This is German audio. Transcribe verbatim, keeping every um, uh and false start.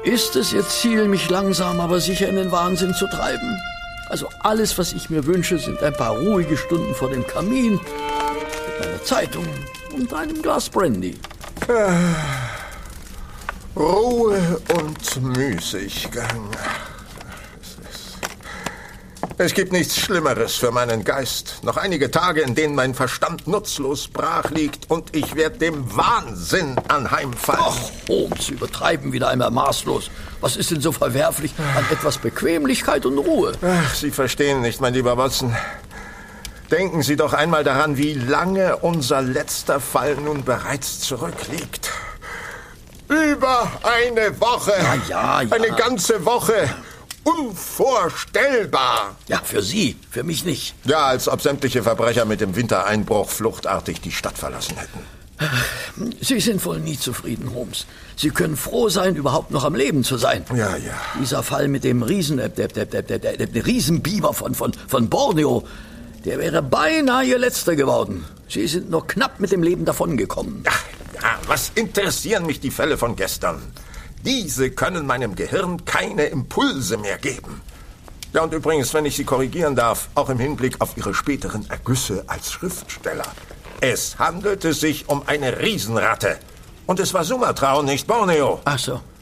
ist es Ihr Ziel, mich langsam aber sicher in den Wahnsinn zu treiben? Also alles, was ich mir wünsche, sind ein paar ruhige Stunden vor dem Kamin, mit meiner Zeitung und einem Glas Brandy. Ruhe und Müßiggang. Es gibt nichts Schlimmeres für meinen Geist. Noch einige Tage, in denen mein Verstand nutzlos brach liegt und ich werde dem Wahnsinn anheimfallen. Ach, Holmes, Sie übertreiben wieder einmal maßlos. Was ist denn so verwerflich an etwas Bequemlichkeit und Ruhe? Ach, Sie verstehen nicht, mein lieber Watson. Denken Sie doch einmal daran, wie lange unser letzter Fall nun bereits zurückliegt. Über eine Woche. Ja, ja, ja. Eine ganze Woche. Unvorstellbar. Ja, für Sie, für mich nicht. Ja, als ob sämtliche Verbrecher mit dem Wintereinbruch fluchtartig die Stadt verlassen hätten. Sie sind wohl nie zufrieden, Holmes. Sie können froh sein, überhaupt noch am Leben zu sein. Ja, ja. Dieser Fall mit dem Riesen, äh, der, der, der, der, der, der Riesenbiber von, von, von Borneo, der wäre beinahe Ihr letzter geworden. Sie sind nur knapp mit dem Leben davongekommen. Ach, ja, was interessieren mich die Fälle von gestern? Diese können meinem Gehirn keine Impulse mehr geben. Ja, und übrigens, wenn ich Sie korrigieren darf, auch im Hinblick auf Ihre späteren Ergüsse als Schriftsteller. Es handelte sich um eine Riesenratte. Und es war Sumatra und nicht Borneo. Ach so.